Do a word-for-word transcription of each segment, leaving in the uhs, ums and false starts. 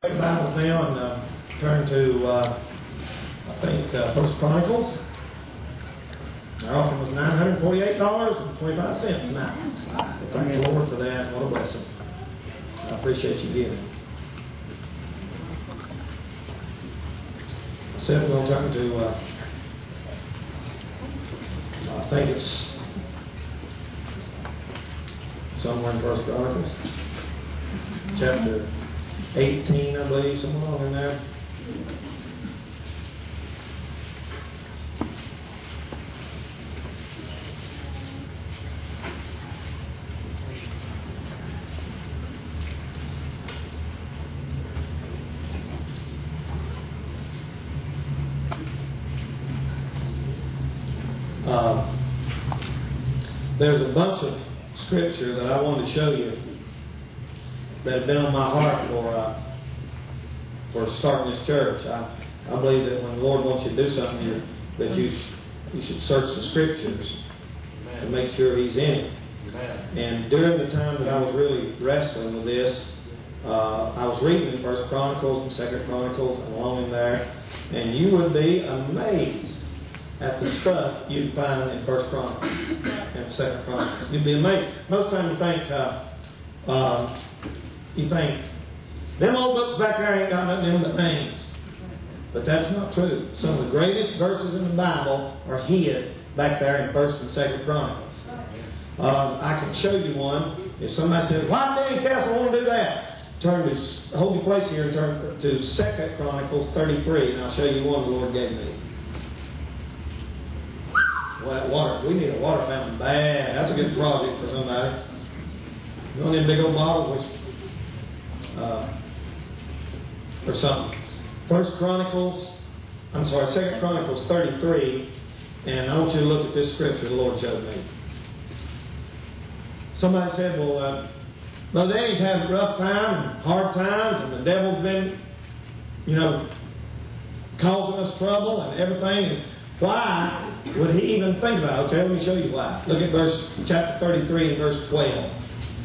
Take the Bibles now and uh, turn to, uh, I think, uh, First Chronicles. Our offering was nine hundred forty-eight dollars and twenty-five cents tonight. Thank the Lord for that. What a blessing. I appreciate you giving. I said we'll turn to, uh, I think it's somewhere in First Chronicles, chapter eighteen, I believe, somewhere along in there. Uh, there's a bunch of scripture that I want to show you that have been on my heart for uh, for starting this church. I, I believe that when the Lord wants you to do something, you, that you you should search the scriptures Amen. To make sure He's in it. Amen. And during the time that I was really wrestling with this, uh, I was reading First Chronicles and Second Chronicles and along in there, and you would be amazed at the stuff you'd find in First Chronicles and Second Chronicles. You'd be amazed. Most times you think. Uh, uh, You think, them old books back there ain't got nothing in them but names. But that's not true. Some of the greatest verses in the Bible are hid back there in First and Second Chronicles. Uh, I can show you one. If somebody says, why did Danny Castle want to do that? Turn to, hold your place here and turn to Second Chronicles thirty-three, and I'll show you one the Lord gave me. Well, water. We need a water fountain bad. That's a good project for somebody. You want them big old bottles, which Uh, or something. First Chronicles, I'm sorry, Second Chronicles thirty-three, and I want you to look at this scripture the Lord showed me. Somebody said, well, uh, well, Danny's had a rough time and hard times, and the devil's been, you know, causing us trouble and everything. And why would he even think about it? Okay, let me show you why. Look at verse chapter thirty-three and verse twelve.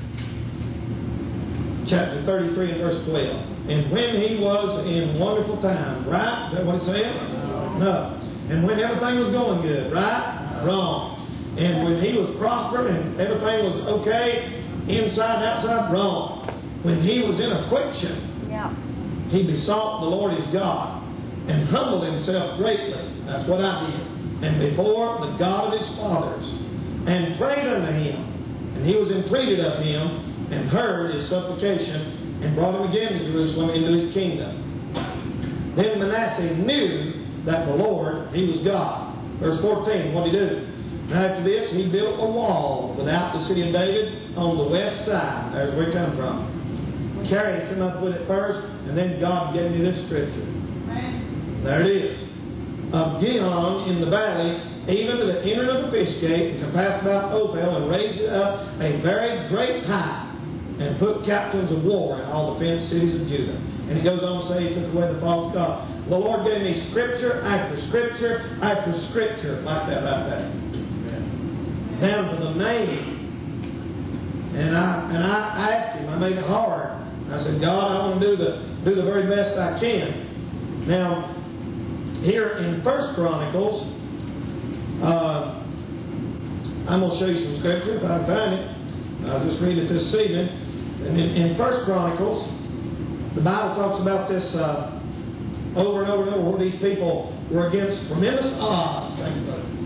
Chapter thirty-three and verse twelve. And when he was in wonderful times, right? Is that what it says? No. And when everything was going good, right? Wrong. And when he was prospering and everything was okay, inside and outside, wrong. When he was in affliction, yeah. he besought the Lord his God and humbled himself greatly. That's what I did. And before the God of his fathers, and prayed unto him, and he was entreated of him, and heard his supplication, and brought him again to Jerusalem into his kingdom. Then Manasseh knew that the Lord, he was God. Verse fourteen, what did he do? Now after this, he built a wall without the city of David on the west side. There's where it comes from. Carried him up with it first, and then God gave me this scripture. There it is. Of Gihon in the valley, even to the entering of the fish gate, and compassed about Ophel, and raised it up a very great height, and put captains of war in all the fenced cities of Judah. And he goes on to say he took away the false god. The Lord gave me scripture after scripture after scripture like that right there. Yeah. Down to the name. And I and I asked him, I made it hard. I said, God, I want to do the do the very best I can. Now, here in First Chronicles, uh, I'm going to show you some scripture if I can find it. I'll just read it this evening. And in, in First Chronicles, the Bible talks about this uh, over and over and over, where these people were against tremendous odds. Think about it.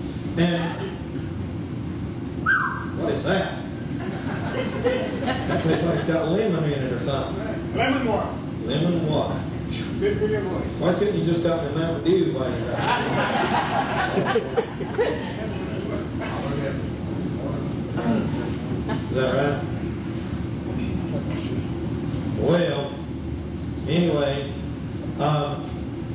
And what is that? That looks like it's got lemon in it or something. Lemon water. Lemon water. Good for your voice. Why couldn't you just got the Mountain Dew while you're Is that right? Well, anyway, um,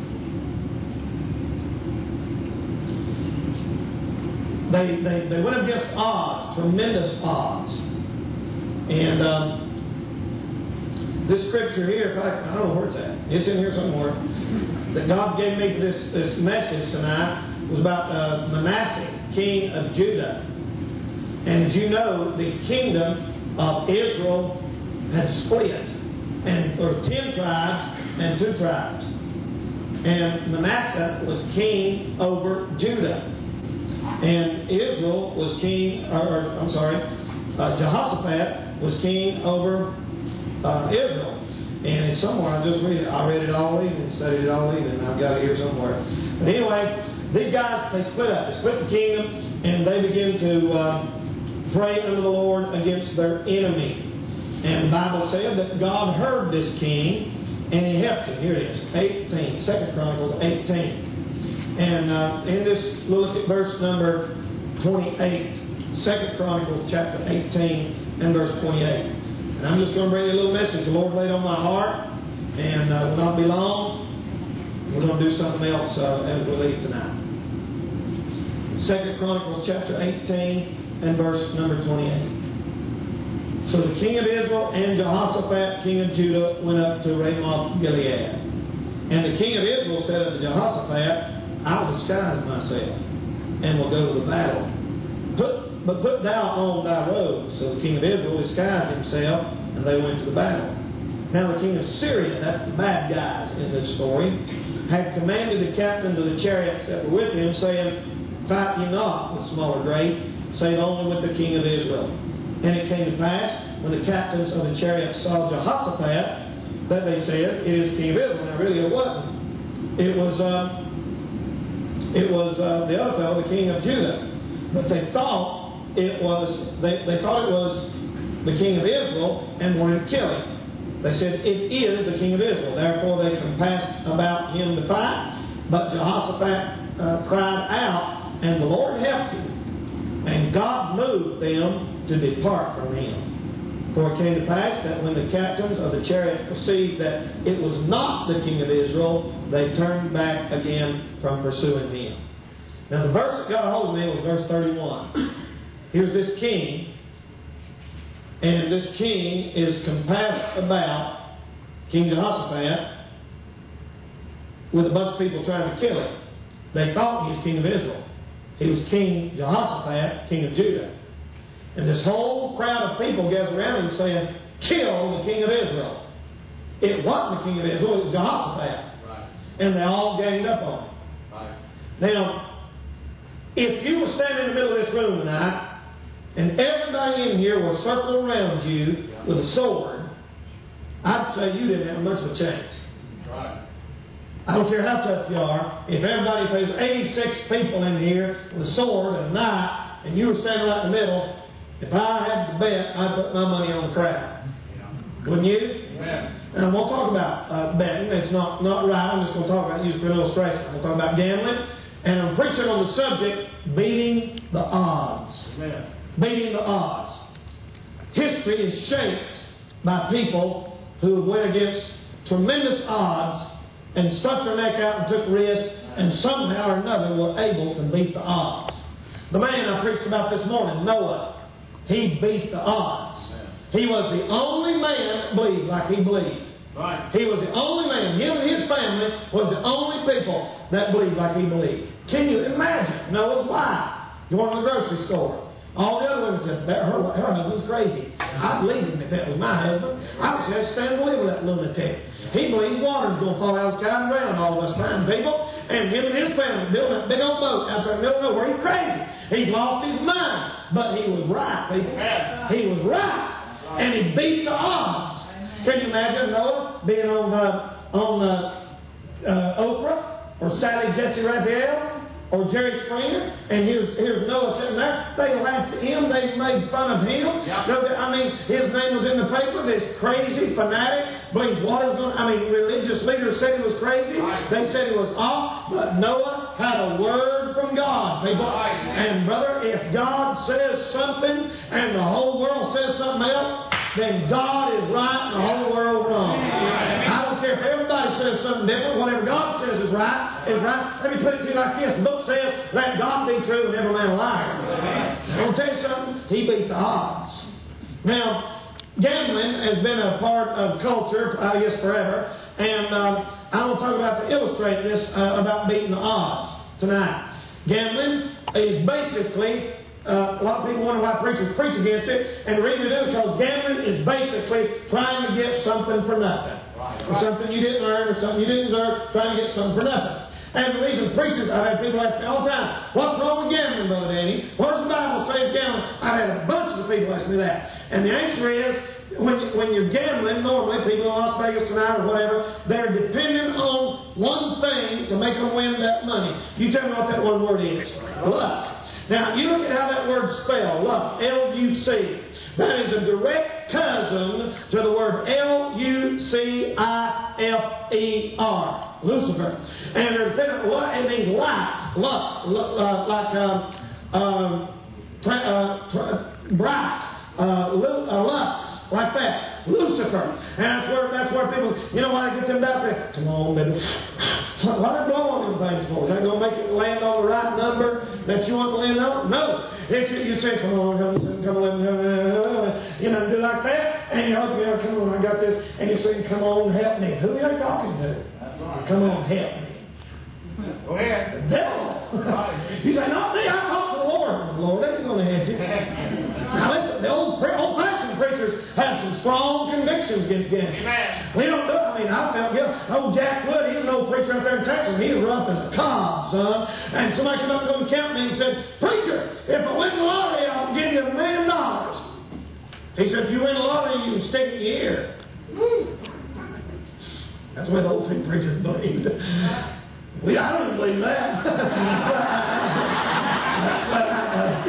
they, they they went against odds, tremendous odds. And um, this scripture here, if I, I don't know where it's at, it's in here somewhere, that God gave me this, this message tonight, was about uh, Manasseh, king of Judah. And as you know, the kingdom of Israel had split. And there were ten tribes, and two tribes. And Manasseh was king over Judah. And Israel was king, or I'm sorry, uh, Jehoshaphat was king over uh, Israel. And it's somewhere, I just read it. I read it all evening, studied it all evening, and I've got it here somewhere. But anyway, these guys, they split up. They split the kingdom, and they began to uh, pray unto the Lord against their enemy. And the Bible said that God heard this king, and He helped him. Here it is, eighteen, Second Chronicles eighteen. And uh, in this, we'll look at verse number twenty-eight. Second Chronicles chapter eighteen and verse twenty-eight. And I'm just going to bring you a little message the Lord laid on my heart, and uh, will not be long. We're going to do something else uh, as we leave tonight. Second Chronicles chapter eighteen and verse number twenty-eight. So the king of Israel and Jehoshaphat, king of Judah, went up to Ramoth Gilead. And the king of Israel said unto Jehoshaphat, I will disguise myself, and will go to the battle. Put But put thou on thy robes. So the king of Israel disguised himself, and they went to the battle. Now the king of Syria, that's the bad guys in this story, had commanded the captains of the chariots that were with him, saying, Fight ye not with small or great, save only with the king of Israel. And it came to pass, when the captains of the chariots saw Jehoshaphat, that they said, It is the king of Israel. Now really it wasn't. It was, uh, it was uh, the other fellow, the king of Judah. But they thought It was they, they thought it was the king of Israel and wanted to kill him. They said, It is the king of Israel. Therefore they compassed about him to fight. But Jehoshaphat uh, cried out, and the Lord helped him. And God moved them to depart from him. For it came to pass that when the captains of the chariot perceived that it was not the king of Israel, they turned back again from pursuing him. Now the verse that got a hold of me was verse thirty-one. Here's this king, and this king is compassed about, King Jehoshaphat, with a bunch of people trying to kill him. They thought he was king of Israel. He was King Jehoshaphat, king of Judah. And this whole crowd of people gathered around him saying, Kill the king of Israel. It wasn't the king of Israel, it was Jehoshaphat. Right. And they all ganged up on him. Right. Now, if you were standing in the middle of this room tonight, and everybody in here was circling around you with a sword, I'd say you didn't have much of a chance. Right. I don't care how tough you are. If everybody, if there's eighty-six people in here with a sword and a knife, and you were standing right in the middle, if I had to bet, I'd put my money on the crowd. Yeah. Wouldn't you? Yeah. And I'm going to talk about uh, betting. It's not, not right. I'm just going to talk about it, use for an illustration. I'm going to talk about gambling. And I'm preaching on the subject, beating the odds. Yeah. Beating the odds. History is shaped by people who went against tremendous odds and stuck their neck out and took risks, and somehow or another were able to beat the odds. The man I preached about this morning, Noah, he beat the odds. He was the only man that believed like he believed. Right. He was the only man, him and his family was the only people that believed like he believed. Can you imagine Noah's wife going to the grocery store? All the other women said, her, her husband's crazy. I'd leave him if that was my husband. I would just stand and live with that lunatic. He believes water's going to fall out of the sky and drown all of us fine people. And him and his family building that big old boat out there in the middle of nowhere. He's crazy. He's lost his mind. But he was right, people. He was right. And he beat the odds. Can you imagine Noah being on uh, on uh, uh, Oprah or Sally Jesse Raphael or Jerry Springer, and here's here's Noah sitting there. They laughed at him. They made fun of him. Yep. I mean, his name was in the paper. This crazy fanatic believed water's going. I mean, religious leaders said he was crazy. Right. They said he was off. But Noah had a word from God, people. Right. And brother, if God says something and the whole world says something else, then God is right and the whole world wrong. Right. I don't care if everybody says something different. Whatever God says is right, is right. Let me put it to you like this. The book says, let God be true and every man a liar. I'm going to tell you something. He beat the odds. Now, gambling has been a part of culture, I guess, forever. And um, I want to talk about, to illustrate this, uh, about beating the odds tonight. Gambling is basically... Uh, a lot of people wonder why preachers preach against it, and the reason it is because gambling is basically trying to get something for nothing. Right. or something you didn't earn, or something you didn't deserve, trying to get something for nothing. And the reason preachers, I've had people ask me all the time, what's wrong with gambling, Brother Danny? What does the Bible say is gambling? I've had a bunch of people ask me that. And the answer is, when, you, when you're gambling, normally people in Las Vegas tonight or whatever, they're dependent on one thing to make them win that money. You tell me what that one word is. Luck. Now, you look at how that word's spelled, luck, L U C. That is a direct cousin to the word L U C I F E R, Lucifer. And there's been what it means light, luck, uh, like um, um, tra- uh, tra- bright, uh, lu- uh, lux. Like that, Lucifer, and that's where that's where people, you know, why I get them down there. Come on, baby. Why they blow on them things for? Is that going to make it land on the right number that you want to land on? No. If you, you say, come on, come on, come on, you know, do like that, and you hope, you know, come on, I got this, and you say, come on, help me. Who are you talking to? Come on, help me. Go ahead. The devil. You say, not me, I talk to the Lord. The Lord ain't going to help you. Now listen, the old, old-fashioned preachers have some strong convictions against gambling. We don't do it. I mean, I felt guilty. Old Jack Wood, he was an old preacher out there in Texas. He was rough as a cob, son. And somebody came up to him and counted me and said, Preacher, if I win the lottery, I'll give you a million dollars. He said, if you win the lottery, you can stick it in your ear. That's what the old preachers believed. We, I don't even believe that. but, uh,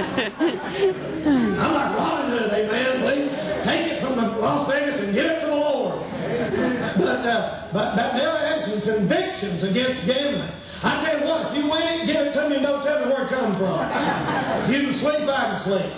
I'm like Robin Hood, amen. Please take it from the Las Vegas and give it to the Lord. But, uh, but, but there are some convictions against gambling. I tell you what, if you win it, give it to me and don't tell me where it comes from. You can sleep, I can sleep.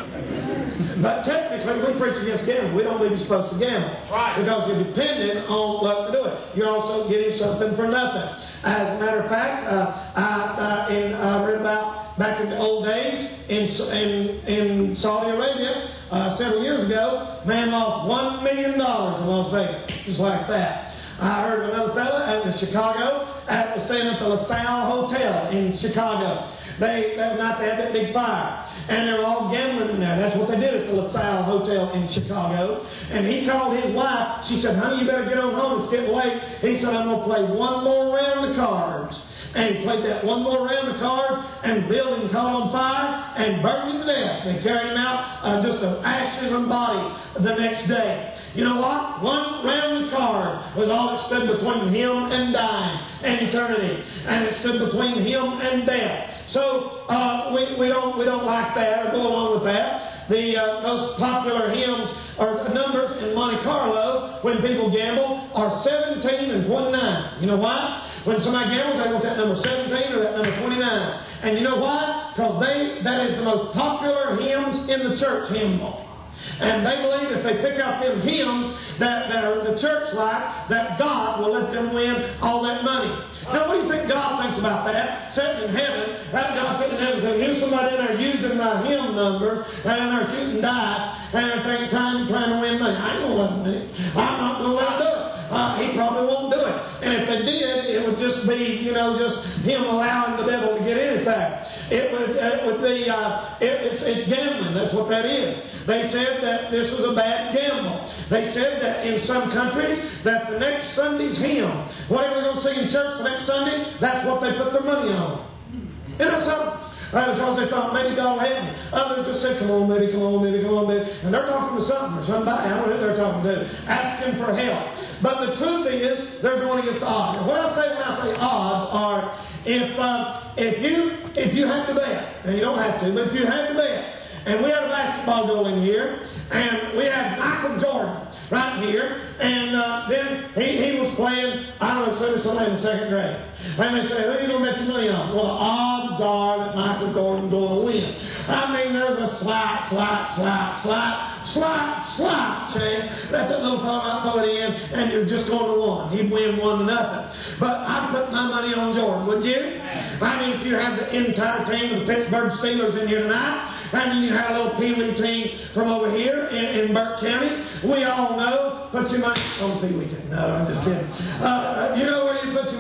But technically, we preach against gambling. We don't believe you're supposed to gamble. Right. Because you're dependent on what to do it. You're also getting something for nothing. As a matter of fact, uh, I, uh, in, I read about back in the old days in in, in Saudi Arabia, uh, several years ago, man lost one million dollars in Las Vegas. Just like that. I heard of another fellow out in Chicago, at the staying at the LaSalle Hotel in Chicago. They, that night they had that big fire. And they were all gambling in there. That's what they did at the LaSalle Hotel in Chicago. And he called his wife. She said, honey, you better get on home. It's getting late. He said, I'm going to play one more round of cards. And he played that one more round of cards, and the building caught on fire and burned him to death. They carried him out uh, just an ashes and body the next day. You know what? One round of cards was all that stood between him and dying and eternity. And it stood between him and death. So uh, we, we don't we don't like that or go along with that. The uh, most popular hymns or numbers in Monte Carlo when people gamble are seventeen and twenty-nine. You know why? When somebody gambles, they want that number seventeen or that number twenty-nine. And you know why? Because they that is the most popular hymns in the church hymnal. And they believe if they pick out them hymns that, that are the church like, that God will let them win all that money. Now, what do you think God thinks about that? Sitting in heaven, that God sitting in heaven saying, here's somebody in there using my hymn number, and in there shooting dice, and everything trying, trying to win money. I ain't going to let them do it. I'm not going to let them do it. Uh, he probably won't do it. And if they did, it would just be, you know, just him allowing the devil to get anything. It would, it would be, uh, it, it's, it's gambling. That's what that is. They said that this was a bad gamble. They said that in some countries, that the next Sunday's hymn, whatever they're going to sing in church the next Sunday, that's what they put their money on. You know something? That's because they thought maybe God will help me. Others just said, come on, baby, come on, baby, come on, baby. And they're talking to something or somebody. I don't know who they're talking to. Asking for help. But the truth is, they're going against the odds. And what I say when I say odds are, if uh, if you if you have to bet, and you don't have to, but if you have to bet, and we had a basketball goal in here, and we had Michael Jordan right here, and uh, then he, he was playing, I don't know, somebody in the second grade. And they say, who are you going to bet your money on? Well, the odds are that Michael Jordan's going to win. I mean, there's a slide, slide, slide, slide, slide, slide, see? Let that little fellow out throw it in, and you're just going to one. He'd win one to nothing. But I'd put my money on Jordan, would you? I mean, if you had the entire team of the Pittsburgh Steelers in here tonight, and then you had a little Pee-wee team from over here in, in Burke County, we all know, put your money on Pee-wee team. No, I'm just kidding. Uh, you know where you put your money?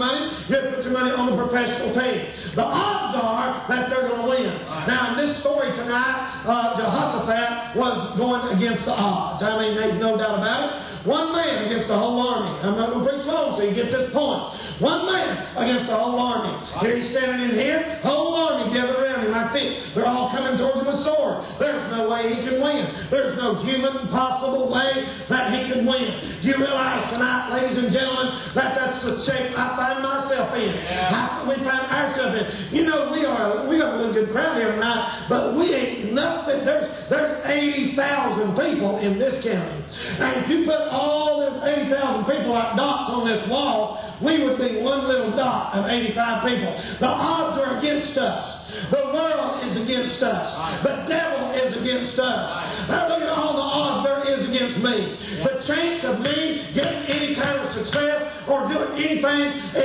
You have to put your money on the professional team. The odds are that they're going to win. Now, in this story tonight, uh, Jehoshaphat was going against the odds. I mean, there's no doubt about it. One man against the whole army. I'm not going to preach long so you get this point. One man against the whole army. Here he's standing in here, whole army gathered around him like this. They're all coming towards him with swords. There's no way he can win. There's no human possible way that he can win. Do you realize tonight, ladies and gentlemen, that that's the shape I find myself in? Yeah. We find ourselves in. You know, we are we are a really good crowd here tonight, but we ain't nothing. There's there's eighty thousand people in this county. And if you put all those eighty thousand people like dots on this wall, we would be one little dot of eighty-five people. The odds are against us. The world is against us. The devil is against us. Now look at all the odds there is against me. The chance of me getting any kind of success or doing anything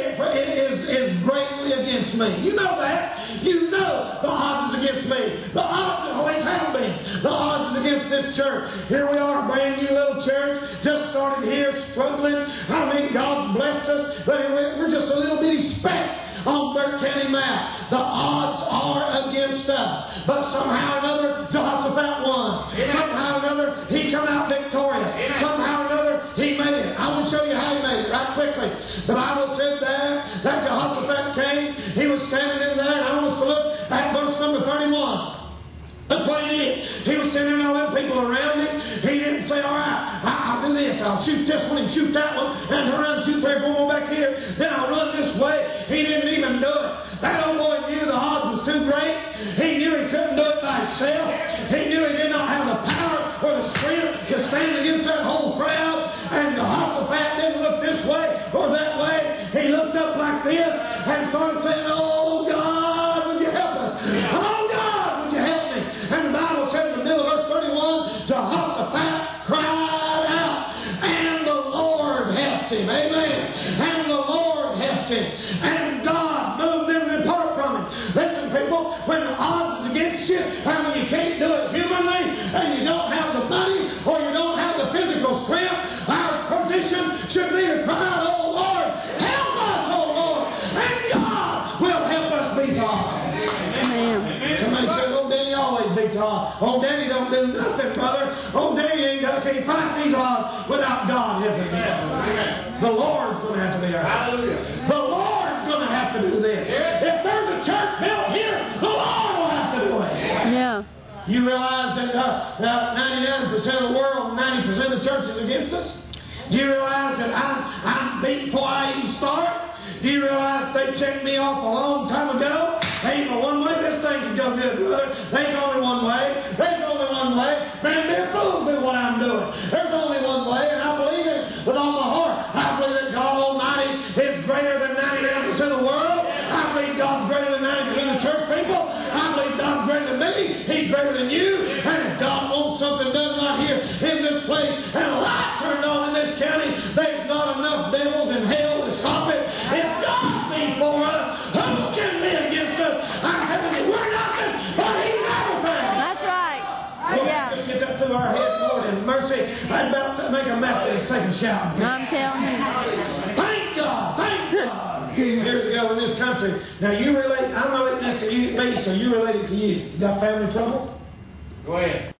is, is greatly against me. You know that. You know the odds is against me. The odds always have been. The odds is against this church. Here we are, a brand new little church. Just started here, struggling. I mean, God's blessed us, but we're just a little bitty speck on Burke County map. The odds are against us. But somehow or another, Jehoshaphat won. Amen. Somehow or another, he come out victorious. Amen. Somehow or another, he made it. I will show you how he made it right quickly. The Bible says there that Jehoshaphat came. He was standing in there, and I want us to look at verse number thirty-one. That's what he did. He was sending all them people around him. He didn't say, all right, I'll do this. I'll shoot this one and shoot that one. And around shoot three or four more back here. Then I'll run this way. He didn't even do it. That old boy knew the odds was too great. He knew he couldn't do it by himself. He knew he did not have the power or the strength to stand against that whole crowd. And Jehoshaphat didn't look this way or that way. He looked up like this and started saying, oh, God, would you help us? Oh, God, would you help me? And the Bible says in the middle of verse thirty-one, Jehoshaphat cried out, and the Lord helped him. Amen. And the Lord helped him. And God moved them to depart from him. Listen, people, when the odds is against you, and when you can't do it humanly, and you don't have the money, or you don't have the physical strength, our position should be to cry out, oh Lord, help us, oh Lord, and God will help us be God. Amen. Somebody said, oh, Danny always be God. Oh, Danny don't do nothing, brother. Oh, Danny ain't got to fight these odds without God helping him. The Lord's going to have to be our Hallelujah. The Lord's going to have to do this. If there's a church built here, the Lord will have to do it. Yeah. You realize that uh, uh, ninety-nine percent of the world, ninety percent of the church is against us? Do you realize that I'm, I'm beat before I even start? Do you realize they checked me off a long time ago? Ain't but one way this thing can go good, brother. There's only one way. There's only one way. Man, be a fool do what I'm doing. There's only one way, and I believe it with all my heart. I believe that God Almighty is greater than ninety-nine percent of the world. I believe God's greater than ninety percent of the church people. I believe God's greater than me. He's greater than you. And if God wants something done right here in this place, and a light turned on in this county, there's not enough devils in hell to stop it. If God be for us, who can be against us? Our heavenly, we're nothing, but He's everything. That's right. Well, Yeah. let's get that through our heads, Lord, in mercy. I'm about to make a Methodist take a shout. I'm telling you. Thank God. Thank God. Years ago in this country. Now you relate, I'm relating this to you, me, so you relate it to you. You got family trouble? Go ahead.